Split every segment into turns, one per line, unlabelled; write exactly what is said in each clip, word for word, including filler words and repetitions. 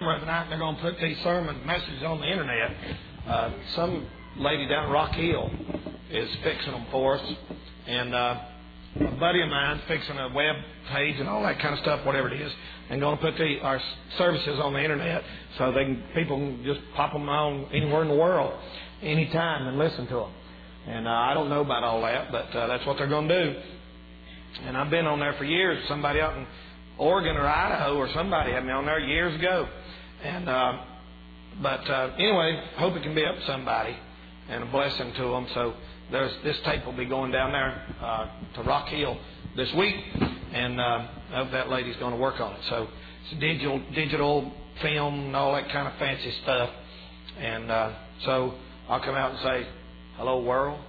camera tonight, and they're going to put these sermon messages on the internet. Uh, some lady down at Rock Hill is fixing them for us. And uh, a buddy of mine's fixing a web page and all that kind of stuff, whatever it is, and going to put the, our services on the internet so they can, people can just pop them on anywhere in the world, anytime, and listen to them. And uh, I don't know about all that, but uh, that's what they're going to do. And I've been on there for years. Somebody out in Oregon or Idaho or somebody had me on there years ago. And uh, but uh, anyway, hope it can be up to somebody and a blessing to them. So there's this tape will be going down there uh, to Rock Hill this week, and uh, I hope that lady's going to work on it. So it's digital, digital film and all that kind of fancy stuff. And uh, so I'll come out and say, "Hello, world."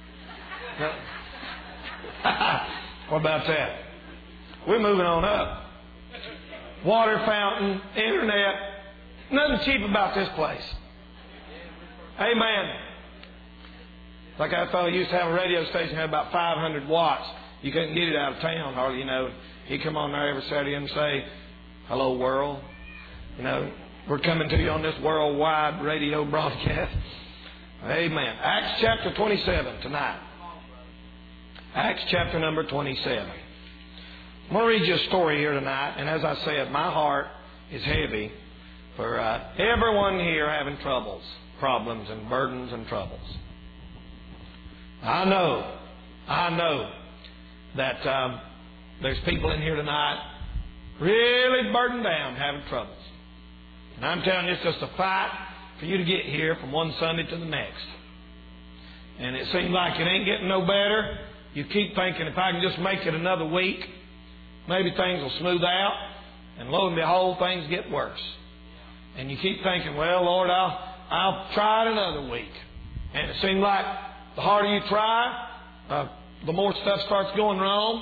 What about that? We're moving on up. Water fountain, internet, nothing cheap about this place. Amen. Like I thought, he used to have a radio station that had about five hundred watts. You couldn't get it out of town hardly, you know. He'd come on there every Saturday and say, "Hello, world." You know, we're coming to you on this worldwide radio broadcast. Amen. Acts chapter twenty-seven tonight. Acts chapter number twenty-seven. I'm going to read you a story here tonight. And as I said, my heart is heavy for uh, everyone here having troubles, problems and burdens and troubles. I know, I know that um, there's people in here tonight really burdened down, having troubles. And I'm telling you, it's just a fight for you to get here from one Sunday to the next. And it seems like it ain't getting no better. You keep thinking, if I can just make it another week, maybe things will smooth out. And lo and behold, things get worse. And you keep thinking, well, Lord, I'll, I'll try it another week. And it seems like the harder you try, uh, the more stuff starts going wrong.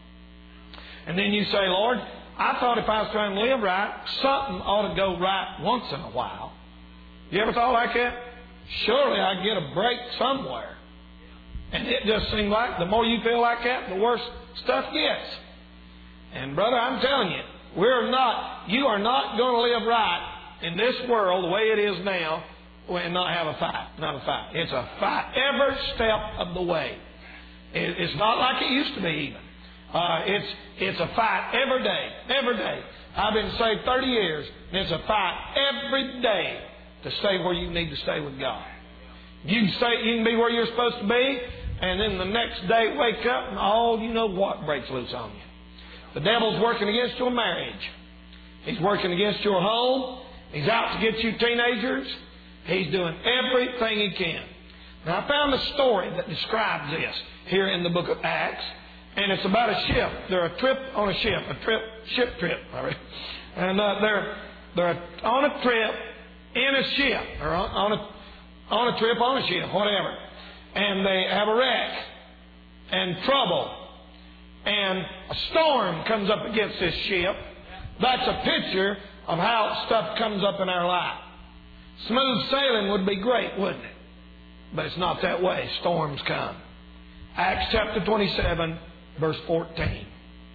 And then you say, Lord, I thought if I was trying to live right, something ought to go right once in a while. You ever thought like that? Surely I'd get a break somewhere. And it just seems like the more you feel like that, the worse stuff gets. And brother, I'm telling you, we're not, you are not going to live right in this world the way it is now and not have a fight. Not a fight. It's a fight every step of the way. It, it's not like it used to be even. Uh, it's, it's a fight every day, every day. I've been saved thirty years, and it's a fight every day to stay where you need to stay with God. You can stay, you can be where you're supposed to be, and then the next day wake up and all you know what breaks loose on you. The devil's working against your marriage. He's working against your home. He's out to get you teenagers. He's doing everything he can. Now, I found a story that describes this here in the book of Acts, and it's about a ship. They're a trip on a ship, a trip, ship trip, and uh, they're they're on a trip in a ship, or on, on a on a trip on a ship, whatever, and they have a wreck and trouble. And a storm comes up against this ship. That's a picture of how stuff comes up in our life. Smooth sailing would be great, wouldn't it? But it's not that way. Storms come. Acts chapter twenty-seven, verse fourteen.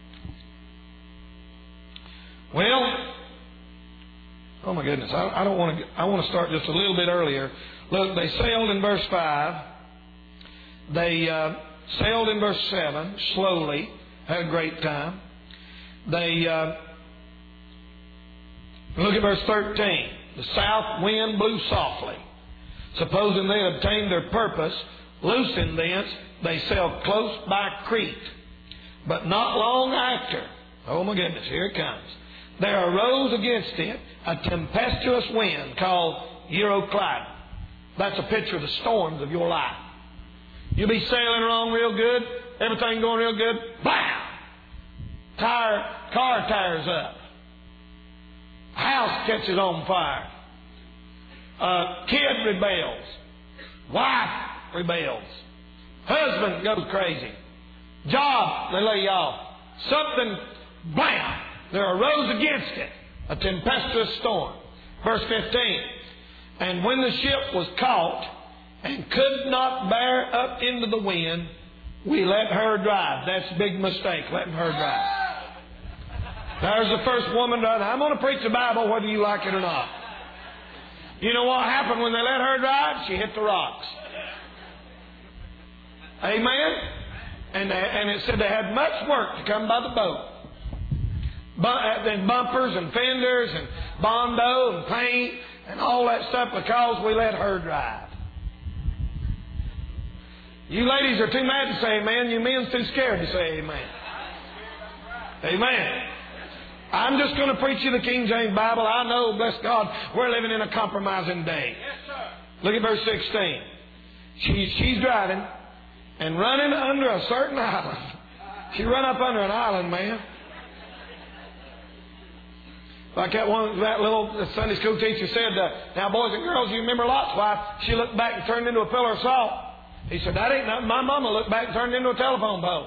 Well, oh my goodness, I, I don't want to. I want to start just a little bit earlier. Look, they sailed in verse five. They uh, sailed in verse seven slowly. Had a great time. They uh, look at verse thirteen. The south wind blew softly. Supposing they had obtained their purpose, loosing thence, they sailed close by Crete. But not long after, oh my goodness, here it comes. There arose against it a tempestuous wind called Euroclydon. That's a picture of the storms of your life. You'll be sailing along real good, everything going real good, bam! Tire, car tires up. House catches on fire. Uh, kid rebels. Wife rebels. Husband goes crazy. Job, they lay you off. Something, bam! There arose against it a tempestuous storm. Verse fifteen. And when the ship was caught and could not bear up into the wind, we let her drive. That's a big mistake, letting her drive. There's the first woman. I'm going to preach the Bible whether you like it or not. You know what happened when they let her drive? She hit the rocks. Amen? And, they, and it said they had much work to come by the boat. And bumpers and fenders and bondo and paint and all that stuff because we let her drive. You ladies are too mad to say amen. You men's too scared to say amen. Amen. I'm just going to preach you the King James Bible. I know, bless God, we're living in a compromising day. Look at verse sixteen. She, she's driving and running under a certain island. She run up under an island, man. Like that one, that little Sunday school teacher said, uh, now boys and girls, you remember Lot's wife? She looked back and turned into a pillar of salt. He said, that ain't nothing. My mama looked back and turned into a telephone pole.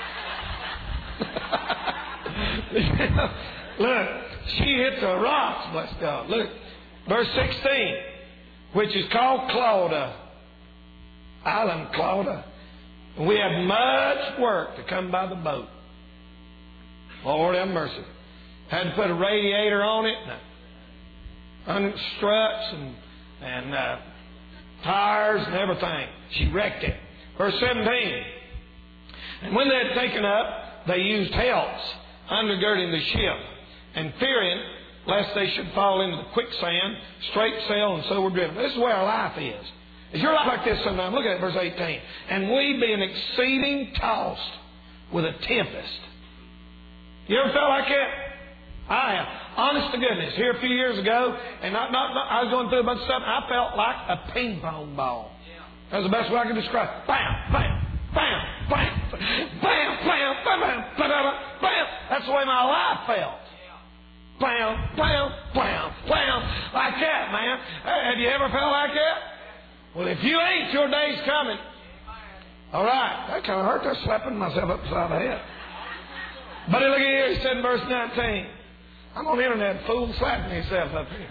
Look, she hit the rocks, bless God. Look, verse sixteen, which is called Clauda, Island Clauda. We had much work to come by the boat. Lord have mercy. Had to put a radiator on it, and struts and, and uh, tires and everything. She wrecked it. Verse seventeen, and when they had taken up, they used helps undergirding the ship, and fearing lest they should fall into the quicksand, straight sail, and so were driven. This is where our life is. Is your life like this sometimes? Look at verse eighteen. And we being exceeding tossed with a tempest. You ever felt like that? I have. Honest to goodness. Here a few years ago, and not, not, not, I was going through a bunch of stuff, and I felt like a ping pong ball. That's the best way I can describe it. Bam, bam, bam, bam, bam, bam, bam, bam, bam, bam. That's the way my life felt. Bam, bam, bam, bam. Like that, man. Have you ever felt like that? Well, if you ain't, your day's coming. All right. That kind of hurt. I'm slapping myself upside the head. But look at here. He said in verse nineteen. I'm on the internet, fool, slapping himself up here.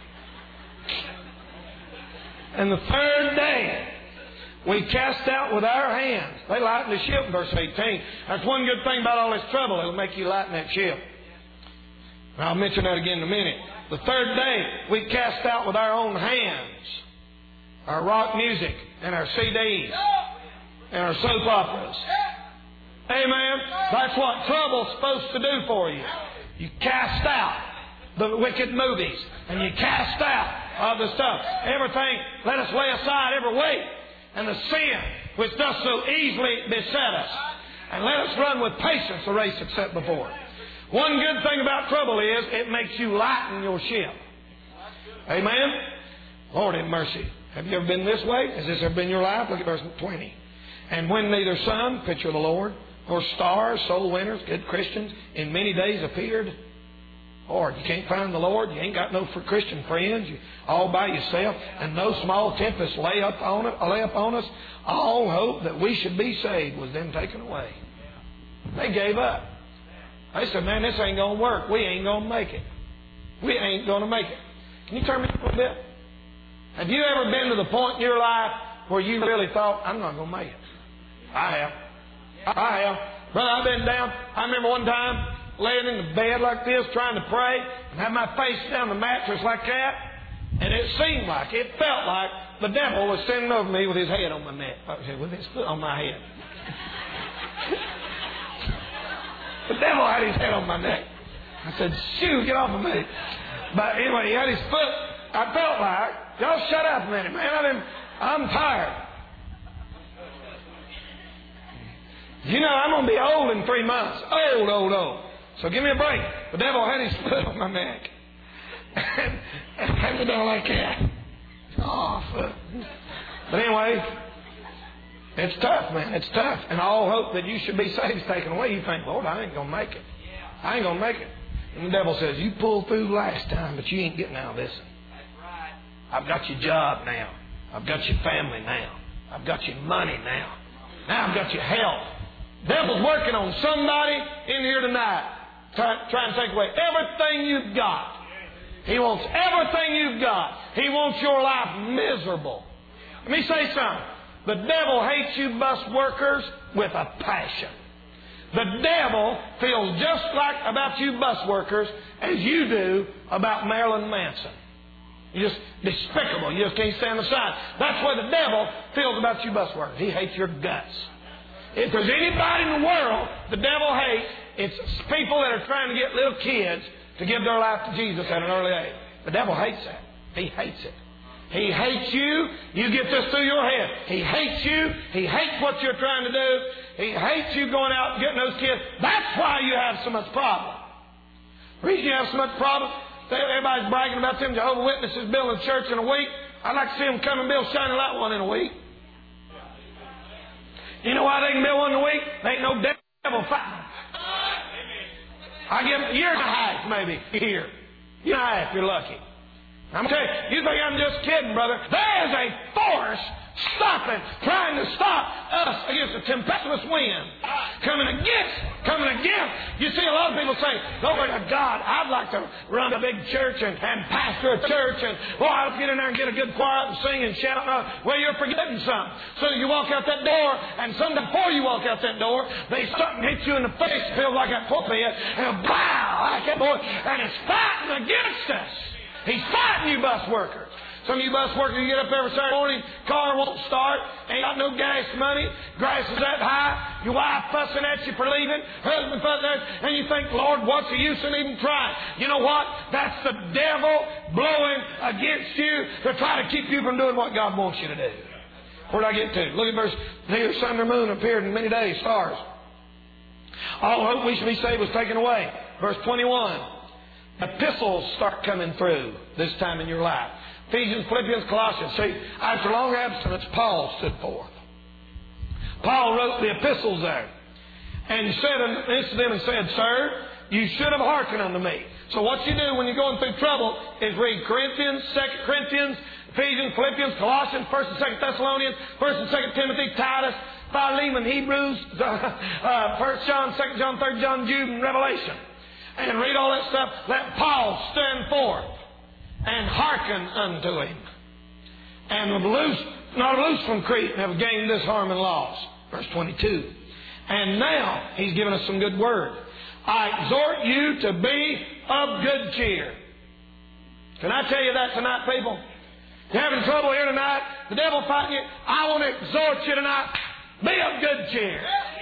And the third day, we cast out with our hands. They lightened the ship in verse eighteen. That's one good thing about all this trouble. It'll make you lighten that ship. And I'll mention that again in a minute. The third day, we cast out with our own hands our rock music and our C Ds and our soap operas. Amen. That's what trouble's supposed to do for you. You cast out the wicked movies and you cast out all the stuff. Everything, let us lay aside every weight and the sin which does so easily beset us. And let us run with patience the race that's set before us. One good thing about trouble is it makes you lighten your ship. Amen? Lord have mercy. Have you ever been this way? Has this ever been your life? Look at verse twenty. And when neither sun, picture of the Lord, nor stars, soul winners, good Christians, in many days appeared. Lord, you can't find the Lord. You ain't got no for Christian friends. You all by yourself. And no small tempest lay up on it, lay upon us. All hope that we should be saved was then taken away. They gave up. They said, man, this ain't going to work. We ain't going to make it. We ain't going to make it. Can you turn me up a little bit? Have you ever been to the point in your life where you really thought, I'm not going to make it? I have. I have. Brother, I've been down. I remember one time laying in the bed like this, trying to pray, and have my face down the mattress like that. And it seemed like, it felt like the devil was standing over me with his head on my neck. With his foot on my head. The devil had his head on my neck. I said, shoo, get off of me. But anyway, he had his foot. I felt like, y'all shut up a minute, man. I didn't, I'm tired. You know, I'm going to be old in three months. Old, old, old. So give me a break. The devil had his foot on my neck. And, and had me down like that. Oh, foot. But anyway, it's tough, man. It's tough. And all hope that you should be saved is taken away. You think, Lord, I ain't going to make it. I ain't going to make it. And the devil says, you pulled through last time, but you ain't getting out of this. I've got your job now. I've got your family now. I've got your money now. Now I've got your health. Devil's working on somebody in here tonight, try, trying to take away everything you've got. He wants everything you've got. He wants your life miserable. Let me say something. The devil hates you bus workers with a passion. The devil feels just like about you bus workers as you do about Marilyn Manson. You're just despicable. You just can't stand the sight. That's what the devil feels about you bus workers. He hates your guts. If there's anybody in the world the devil hates, it's people that are trying to get little kids to give their life to Jesus at an early age. The devil hates that. He hates it. He hates you. You get this through your head. He hates you. He hates what you're trying to do. He hates you going out and getting those kids. That's why you have so much problem. The reason you have so much problem, everybody's bragging about them Jehovah's Witnesses building a church in a week. I'd like to see them come and build Shining Light one in a week. You know why they can build one in a week? There ain't no devil fighting. I give them a year and a half, maybe, a year. A year and a half, if you're lucky. I'm going to tell you, you think I'm just kidding, brother. There is a force stopping, trying to stop us against a tempestuous wind. Coming against, coming against. You see a lot of people say, glory to God, I'd like to run a big church and, and pastor a church and, boy, I'll get in there and get a good choir and sing and shout. Uh, well, you're forgetting something. So you walk out that door, and sometime before you walk out that door, they start and hit you in the face, feels like that pulpit, and wow, like that boy, and it's fighting against us. He's fighting you bus workers. Some of you bus workers, you get up every Saturday morning, car won't start, ain't got no gas money, grass is that high, your wife fussing at you for leaving, husband fussing at you, and you think, Lord, what's the use in even trying? You know what? That's the devil blowing against you to try to keep you from doing what God wants you to do. Where did I get to? Look at verse, neither sun nor moon appeared in many days, stars. All hope we should be saved was taken away. Verse twenty-one. Epistles start coming through this time in your life. Ephesians, Philippians, Colossians. See, after long abstinence, Paul stood forth. Paul wrote the epistles there. And said unto them and said, Sir, you should have hearkened unto me. So what you do when you're going through trouble is read Corinthians, Second Corinthians, Ephesians, Philippians, Colossians, First and Second Thessalonians, First and Second Timothy, Titus, Philemon, Hebrews, uh, First John, Second John, Third John, Jude, and Revelation. And read all that stuff. Let Paul stand forth and hearken unto him. And loose, not loose from Crete, and have gained this harm and loss. Verse twenty-two. And now he's given us some good word. I exhort you to be of good cheer. Can I tell you that tonight, people? You're having trouble here tonight. The devil fighting you. I want to exhort you tonight. Be of good cheer.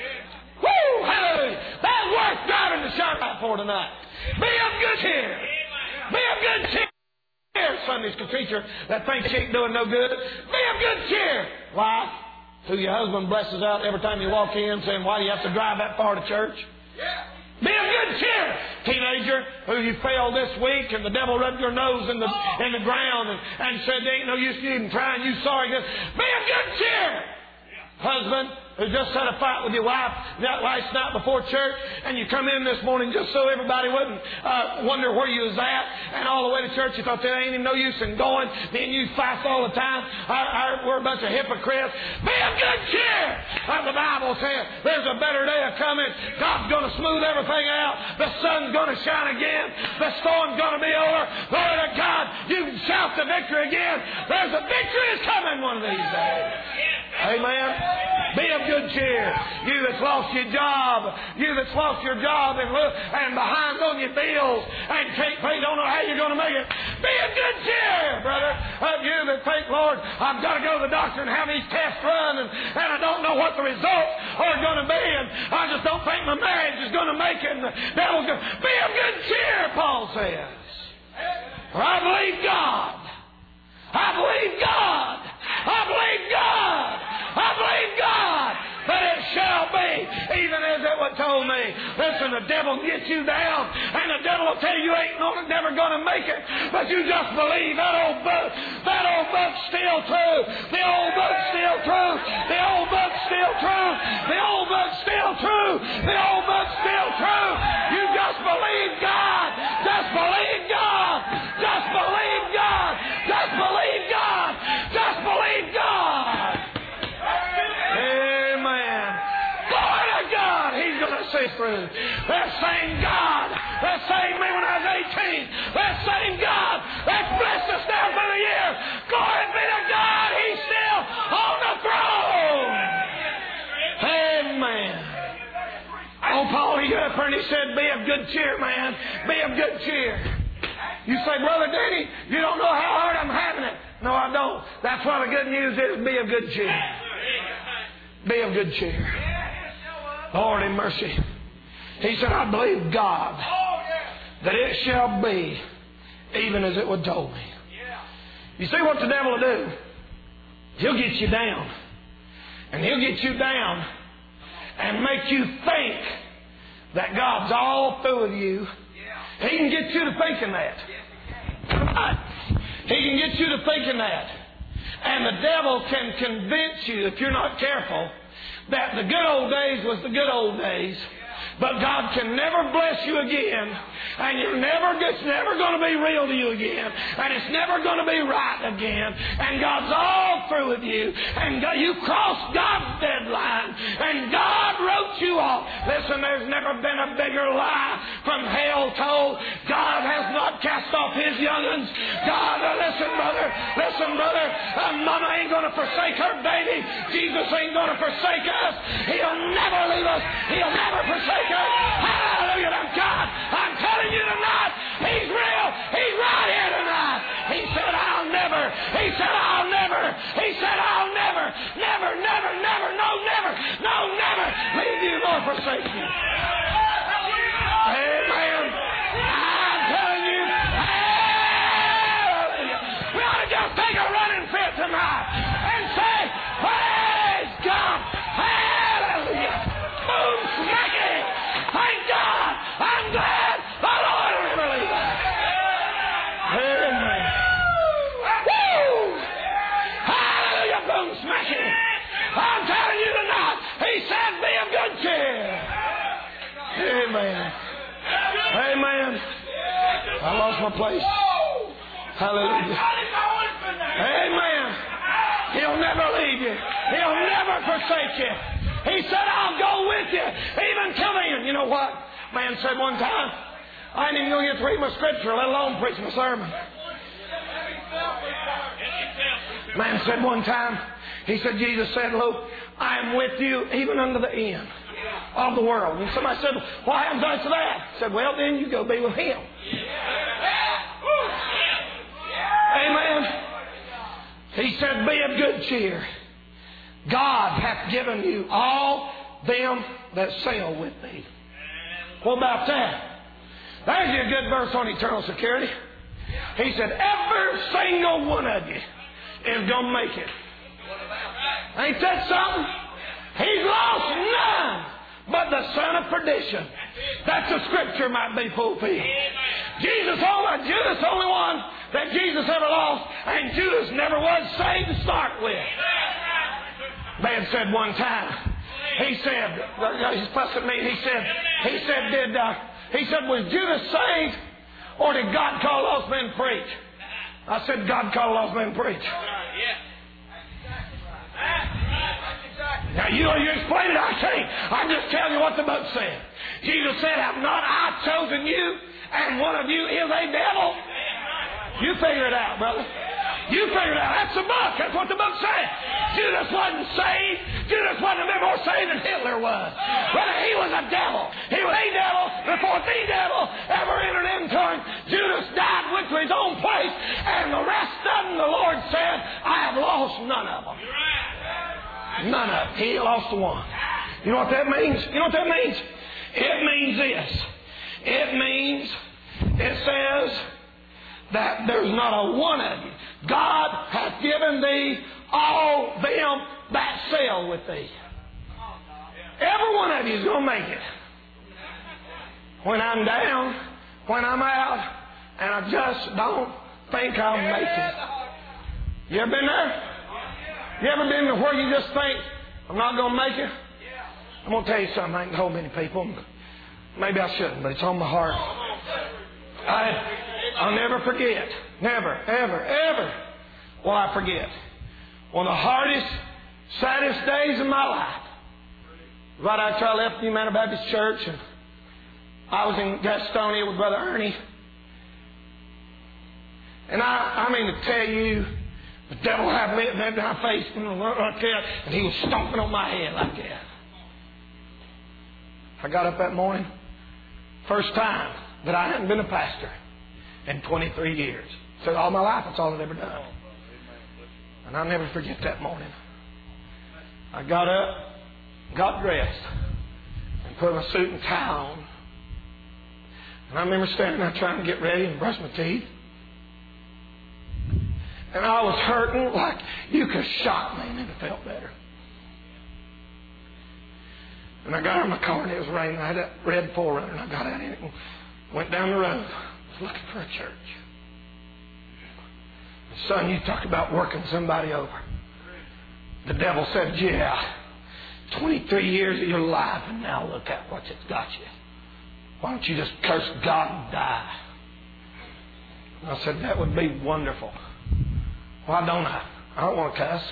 Woo! Hallelujah! That's worth driving the shot out for tonight. Be of good cheer. Be of good cheer. Sunday school teacher that thinks she ain't doing no good. Be of good cheer. Wife, who your husband blesses out every time you walk in, saying, why do you have to drive that far to church? Be of good cheer. Teenager, who you failed this week, and the devil rubbed your nose in the in the ground and, and said, there ain't no use in even trying. You sorry. Be of good cheer. Husband, who just had a fight with your wife that last night before church, and you come in this morning just so everybody wouldn't uh, wonder where you was at, and all the way to church you thought there ain't even no use in going. Me and you fight all the time. Our, our, we're a bunch of hypocrites. Be of good cheer. Like the Bible says, there's a better day a coming. God's going to smooth everything out. The sun's going to shine again. The storm's going to be over. Glory to God. You can shout the victory again. There's a victory is coming one of these days. Amen. Be of good cheer. You that's lost your job, you that's lost your job and look and behind on your bills and can't pay, don't know how you're going to make it. Be of good cheer, brother. Of you that think, Lord, I've got to go to the doctor and have these tests run, and, and I don't know what the results are going to be, and I just don't think my marriage is going to make it. And the devil's going to be of good cheer, Paul says. For I believe God. I believe God. I believe God. I believe God that it shall be even as it was told me. Listen, the devil gets you down, and the devil will tell you you ain't never going to make it, but you just believe that old book. That old book's still true. The old book's still true. The old book's still true. The old book's still true. The old book's still true. You just believe God. Just believe God. Just believe God. Just believe God. Just believe God. Amen. Glory to God. He's going to see through. That same God, that same me when I was eighteen, that same God that's blessed us now for the year. Glory be to God. He's still on the throne. Amen. Open comfort, and he said, be of good cheer, man. Be of good cheer. You say, Brother Danny, you don't know how hard I'm having it. No, I don't. That's why the good news is, be of good cheer. Be of good cheer. Lord in mercy. He said, I believe God that it shall be even as it was told me. You see what the devil will do? He'll get you down. And he'll get you down and make you think that God's all through with you. He can get you to thinking that. He can get you to thinking that. And the devil can convince you, if you're not careful, that the good old days was the good old days. But God can never bless you again. And you're never, it's never going to be real to you again. And it's never going to be right again. And God's all through with you. And God, you crossed God's deadline. And God wrote you off. Listen, there's never been a bigger lie from hell told. God has not cast off His young'uns. God, uh, listen, brother. Listen, brother. Uh, Mama ain't going to forsake her baby. Jesus ain't going to forsake us. He'll never leave us. He'll never forsake us. Hallelujah to God. I'm telling you tonight, He's real. He's right here tonight. He said, I'll never. He said, I'll never. He said, I'll never. Never, never, never, no, never, no, never leave you nor forsake you. Amen. I'm telling you, hallelujah. We ought to just take a running fit tonight and say, praise God. Hallelujah. Boom, smack it. Thank God. I'm glad the Lord will never leave us. Amen. Woo! Hallelujah. Boom, smack it. I'm telling you tonight, He said, be of good cheer. Amen. Amen. I lost my place. Hallelujah. Amen. He'll never leave you. He'll never forsake you. He said, I'll go with you, even till the end. You know what? Man said one time, I ain't even going to get to read my scripture, let alone preach my sermon. Man said one time, he said, Jesus said, look, I am with you even unto the end of the world. And somebody said, why haven't I said that? He said, well, then you go be with Him. Amen. He said, be of good cheer. God hath given you all them that sail with me. What about that? There's your good verse on eternal security. He said, every single one of you is going to make it. Ain't that something? He's lost none but the son of perdition, that the scripture might be fulfilled. Jesus only, Judas the only one that Jesus ever lost, and Judas never was saved to start with. Man said one time, he said, he's fussing at me, he said, he said, did, uh, he said, was Judas saved, or did God call lost men to preach? I said, God called lost men to preach. Now, you you explain it, I can't. I'm just telling you what the book said. Jesus said, have not I chosen you, and one of you is a devil? You figure it out, brother. You figure it out. That's the book. That's what the book said. Judas wasn't saved. Judas wasn't a bit more saved than Hitler was. But he was a devil. He was a devil before the devil ever entered into him. Judas died, went to his own place, and the rest of them, the Lord said, I have lost none of them. None of them. He lost one. You know what that means? You know what that means? It means this. It means, it says that there's not a one of you. God hath given thee all them that sail with thee. Every one of you is going to make it. When I'm down, when I'm out, and I just don't think I'll make it. You ever been there? You ever been to where you just think, I'm not going to make it? I'm going to tell you something. I ain't told many people. Maybe I shouldn't, but it's on my heart. I, I'll never forget. Never, ever, ever will I forget. One of the hardest, saddest days of my life. Right after I left New Manor Baptist Church, and I was in Gastonia with Brother Ernie. And I, I mean to tell you, the devil had me in my face like that, and he was stomping on my head like that. I got up that morning, first time that I hadn't been a pastor in twenty-three years. So all my life, that's all I'd ever done. And I'll never forget that morning. I got up, got dressed, and put my suit and tie on. And I remember standing there trying to get ready and brush my teeth. And I was hurting like you could shock me, and then it felt better. And I got out of my car, and it was raining. I had that red four runner, and I got out in it and went down the road. I was looking for a church. Son, you talk about working somebody over. The devil said, yeah, twenty-three years of your life, and now look at what it's got you. Why don't you just curse God and die? And I said, that would be wonderful. Why don't I? I don't want to cuss.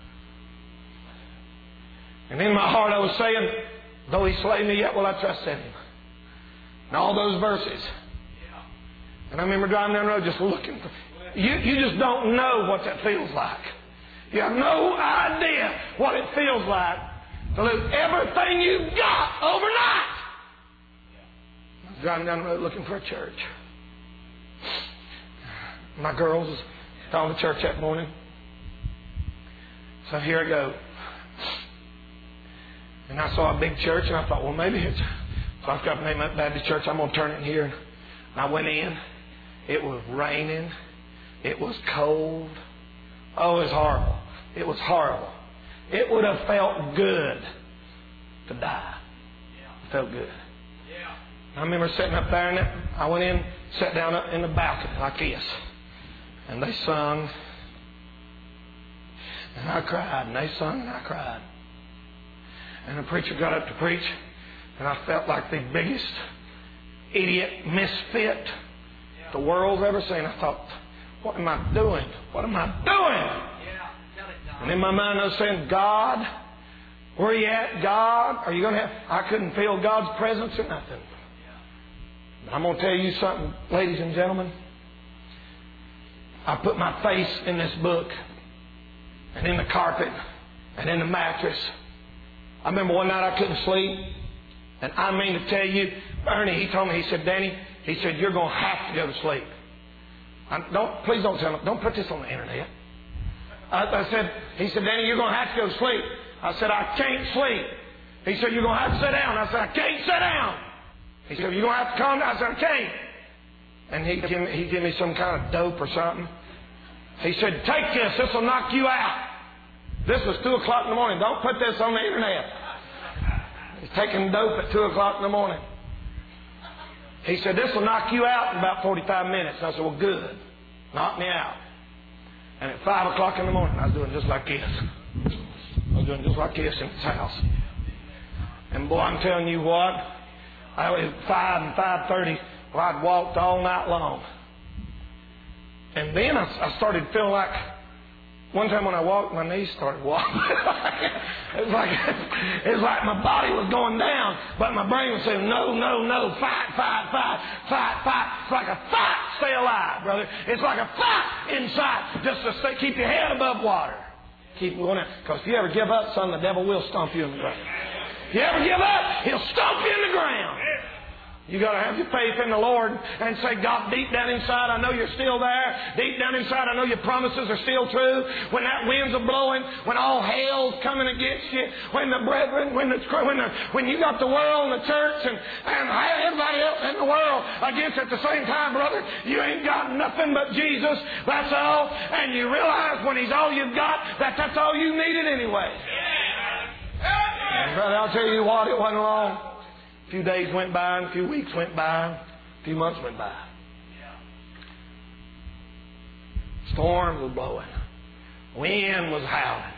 And in my heart I was saying, though he slay me, yet will I trust in him. And all those verses. And I remember driving down the road just looking for... You, you just don't know what that feels like. You have no idea what it feels like to lose everything you've got overnight. I was driving down the road looking for a church. My girls was going to church that morning. So here I go. And I saw a big church, and I thought, well, maybe it's... So I've got the name of Baptist Church. I'm going to turn it in here. And I went in. It was raining. It was cold. Oh, it was horrible. It was horrible. It would have felt good to die. It felt good. I remember sitting up there, and I went in, sat down up in the balcony like this. And they sung. And I cried. And they sung, and I cried. And the preacher got up to preach, and I felt like the biggest idiot misfit the world's ever seen. I thought, what am I doing? What am I doing? And in my mind I was saying, God, where are you at? God, are you going to have... I couldn't feel God's presence or nothing. But I'm going to tell you something, ladies and gentlemen. I put my face in this book, and in the carpet, and in the mattress. I remember one night I couldn't sleep. And I mean to tell you, Ernie, he told me, he said, Danny, he said, you're going to have to go to sleep. I, don't, please don't tell me, don't put this on the internet. I, I said, he said, Danny, you're going to have to go to sleep. I said, I can't sleep. He said, you're going to have to sit down. I said, I can't sit down. He said, you're going to have to calm down. I said, I can't. And he gave me, he gave me some kind of dope or something. He said, take this. This will knock you out. This was two o'clock in the morning. Don't put this on the internet. He's taking dope at two o'clock in the morning. He said, this will knock you out in about forty-five minutes. And I said, well, good. Knock me out. And at five o'clock in the morning, I was doing just like this. I was doing just like this in his house. And boy, I'm telling you what, I was at five and five thirty. Well, I'd walked all night long. And then I, I started feeling like, one time when I walked, my knees started walking. it was like it was like my body was going down, but my brain was saying, no, no, no, fight, fight, fight, fight, fight. It's like a fight, stay alive, brother. It's like a fight inside, just to stay, keep your head above water. Keep going out. Because if you ever give up, son, the devil will stomp you in the ground. If you ever give up, he'll stomp you in the ground. You got to have your faith in the Lord and say, God, deep down inside, I know you're still there. Deep down inside, I know your promises are still true. When that winds are blowing, when all hell's coming against you, when the brethren, when the when the, when you got the world and the church and, and everybody else in the world against at the same time, brother, you ain't got nothing but Jesus. That's all. And you realize when He's all you've got, that that's all you needed anyway. And brother, I'll tell you what, it wasn't long. A few days went by, and a few weeks went by, a few months went by. Storm was blowing. Wind was howling.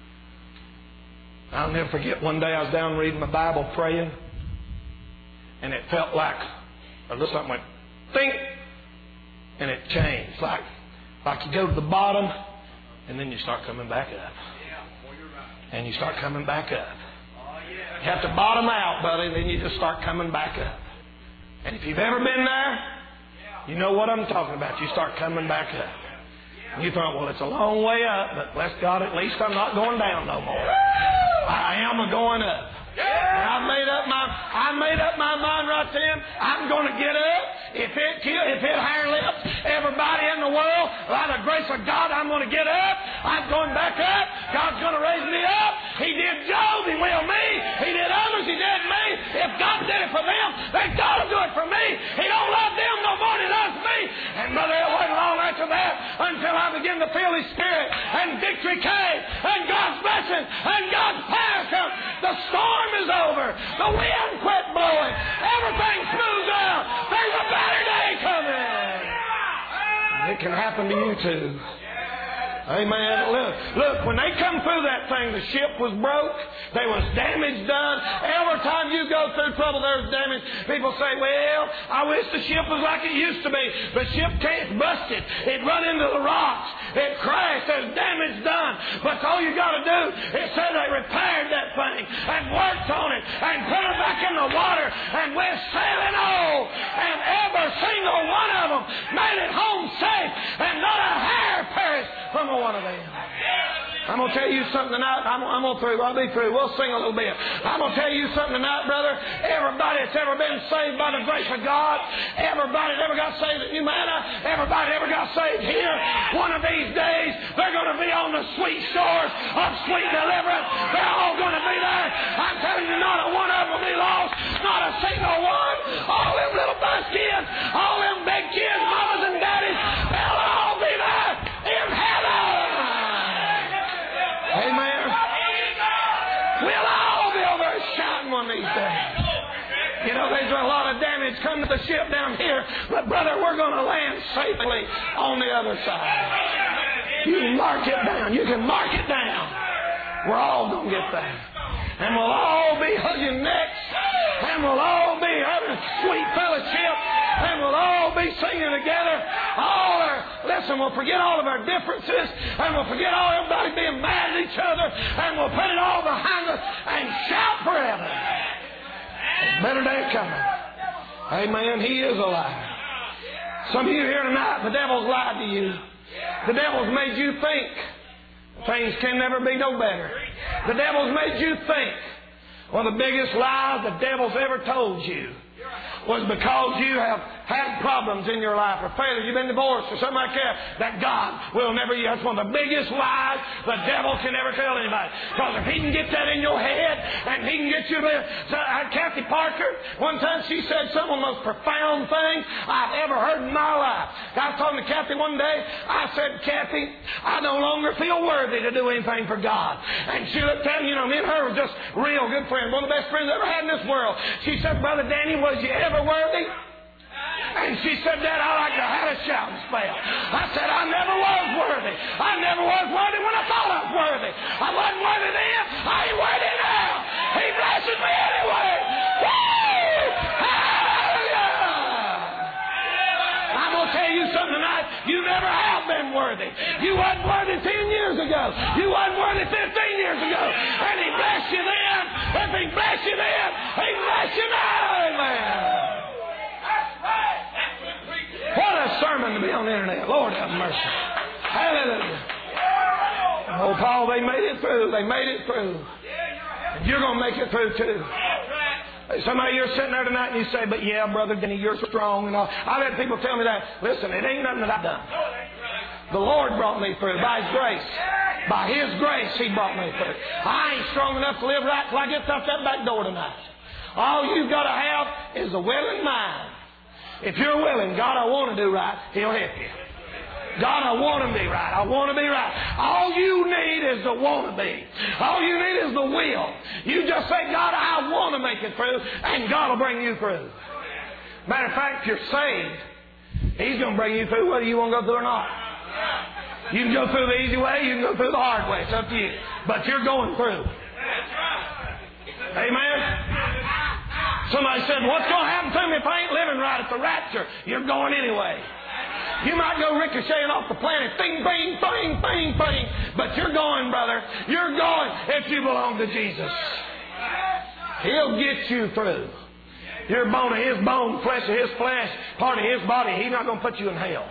I'll never forget one day I was down reading my Bible, praying, and it felt like a little something went, think, and it changed. Like, like you go to the bottom, and then you start coming back up. And you start coming back up. You have to bottom out, buddy, and then you just start coming back up. And if you've ever been there, you know what I'm talking about. You start coming back up. And you thought, well, it's a long way up, but bless God, at least I'm not going down no more. I am a going up. And I made up my I made up my mind right then. I'm going to get up. If it kill, if it hair lips everybody in the world, by the grace of God, I'm going to get up. I'm going back up. God's going to raise me up. He did Job. He will me. He did others. He did me. If God did it for them, then God will do it for me. He don't love them no more than he loves me. And brother, it wasn't long after that until I began to feel His Spirit, and victory came, and God's blessing, and God's power come. The storm is over. The wind quit blowing. Everything smooths out. There's a better day coming. It can happen to you too. Amen. Look, look, when they come through that thing, the ship was broke. There was damage done. Every time you go through trouble, there's damage. People say, well, I wish the ship was like it used to be. The ship can't bust it. It run into the rocks. It crashed. There's damage done. But all you got to do is say they repaired that thing and worked on it and put it back in the water, and we're sailing on. And every single one of them made it home safe, and not a hair perished from a one of them. I'm going to tell you something tonight. I'm, I'm going through. I'll be through. We'll sing a little bit. I'm going to tell you something tonight, brother. Everybody that's ever been saved by the grace of God, everybody that ever got saved at Humana, everybody that ever got saved here, one of these days, they're going to be on the sweet shores of sweet deliverance. They're all going to be there. I'm telling you, not a one of them will be lost. Not a single one. All them little bus kids, all them big kids, mamas and daddies, they'll all be there in heaven. Amen. We'll all be over there shouting one of these days. You know, there's a lot of damage come to the ship down here, but brother, we're going to land safely on the other side. You can mark it down. You can mark it down. We're all going to get there. And we'll all be hugging necks. And we'll all be having sweet fellowship. And we'll all be singing together. All our, listen, we'll forget all of our differences. And we'll forget all everybody being mad at each other. And we'll put it all behind us and shout forever. Better day coming. Amen. He is alive. Some of you here tonight, the devil's lied to you. The devil's made you think things can never be no better. The devil's made you think. One of the biggest lies the devil's ever told you was because you have had problems in your life, or failure, you've been divorced, or something like that, that God will never use. That's one of the biggest lies the devil can ever tell anybody. Because if he can get that in your head, and he can get you to... So, uh, Kathy Parker, one time she said some of the most profound things I've ever heard in my life. I was talking to Kathy one day. I said, Kathy, I no longer feel worthy to do anything for God. And she looked at me, you know, me and her were just real good friends, one of the best friends I ever had in this world. She said, Brother Danny, was you ever worthy? And she said, Dad, I like to have a shouting spell. I said, I never was worthy. I never was worthy when I thought I was worthy. I wasn't worthy then. I ain't worthy now. He blesses me anyway. Woo! Hallelujah! I'm going to tell you something tonight. You never have been worthy. You wasn't worthy ten years ago. You wasn't worthy fifteen years ago. And He blessed you then. If He blessed you then, He blessed you now. Amen. What a sermon to be on the internet. Lord have mercy. Hallelujah. Oh, Paul, they made it through. They made it through. And you're going to make it through too. Somebody, you're sitting there tonight and you say, but yeah, Brother Denny, you're strong and all. I've had people tell me that. Listen, it ain't nothing that I've done. The Lord brought me through by His grace. By His grace, He brought me through. I ain't strong enough to live right till I get out that back door tonight. All you've got to have is a willing mind. If you're willing, God, I want to do right, He'll help you. God, I want to be right. I want to be right. All you need is the want to be. All you need is the will. You just say, God, I want to make it through, and God will bring you through. Matter of fact, if you're saved, He's going to bring you through whether you want to go through or not. You can go through the easy way, you can go through the hard way. It's up to you. But you're going through. Amen? Somebody said, what's going to happen to me if I ain't living right at the rapture? You're going anyway. You might go ricocheting off the planet. Bing, bing, bing, bing, bing. But you're going, brother. You're going if you belong to Jesus. He'll get you through. You're bone of His bone, flesh of His flesh, part of His body. He's not going to put you in hell.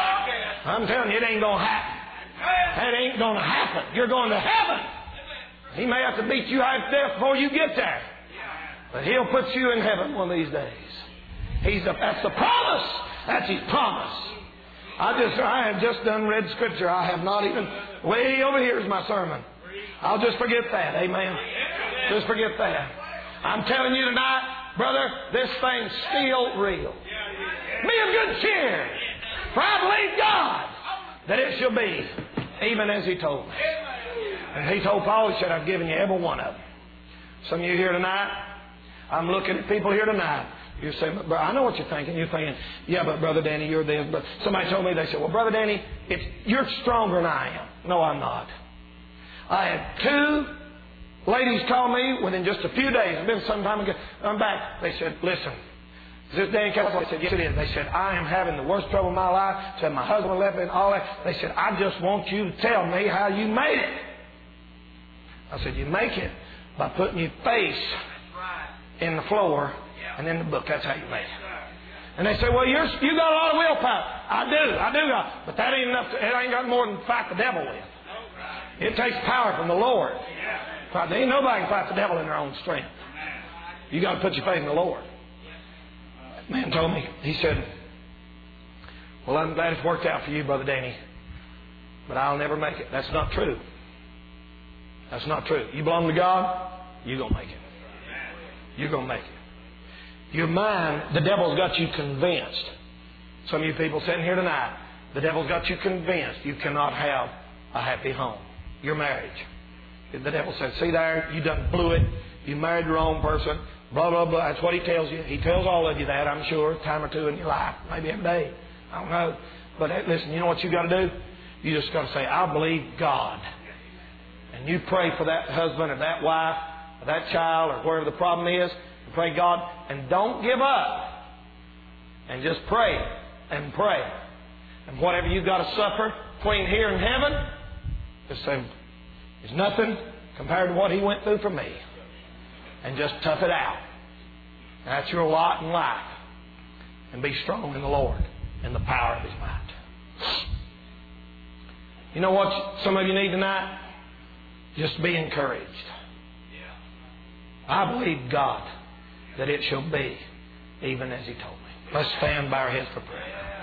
I'm telling you, it ain't going to happen. It ain't going to happen. You're going to heaven. He may have to beat you half to death before you get there. But He'll put you in heaven one of these days. He's a, that's the promise. That's His promise. I just, I have just done read Scripture. I have not even, way over here is my sermon. I'll just forget that. Amen. Just forget that. I'm telling you tonight, brother, this thing's still real. Be of good cheer. For I believe God that it shall be, even as He told me. And He told Paul, He said, I've given you every one of them. Some of you here tonight, I'm looking at people here tonight. You're saying, but I know what you're thinking. You're thinking, yeah, but Brother Danny, you're this. But somebody told me, they said, well, Brother Danny, it's, you're stronger than I am. No, I'm not. I had two ladies call me within just a few days. It's been some time ago. I'm back. They said, listen, is this Danny California? I said, yes, it is. They said, I am having the worst trouble of my life. Said, my husband left me and all that. They said, I just want you to tell me how you made it. I said, you make it by putting your face in the floor and in the book. That's how you make it. And they say, well, you're, you got a lot of willpower. I do. I do. Got, but that ain't enough. To, it ain't got more than to fight the devil with. It takes power from the Lord. There ain't nobody can fight the devil in their own strength. You got to put your faith in the Lord. That man told me, he said, well, I'm glad it's worked out for you, Brother Danny, but I'll never make it. That's not true. That's not true. You belong to God, you're going to make it. You're going to make it. Your mind, the devil's got you convinced. Some of you people sitting here tonight, the devil's got you convinced you cannot have a happy home. Your marriage. The devil said, see there, you done blew it. You married the wrong person. Blah, blah, blah. That's what he tells you. He tells all of you that, I'm sure, a time or two in your life. Maybe every day. I don't know. But hey, listen, you know what you got to do? You just got to say, I believe God. And you pray for that husband or that wife or that child or wherever the problem is. And pray God. And don't give up. And just pray and pray. And whatever you've got to suffer between here and heaven, just say, there's nothing compared to what He went through for me. And just tough it out. And that's your lot in life. And be strong in the Lord and the power of His might. You know what some of you need tonight? Just be encouraged. I believe God that it shall be even as He told me. Let's stand by our heads for prayer.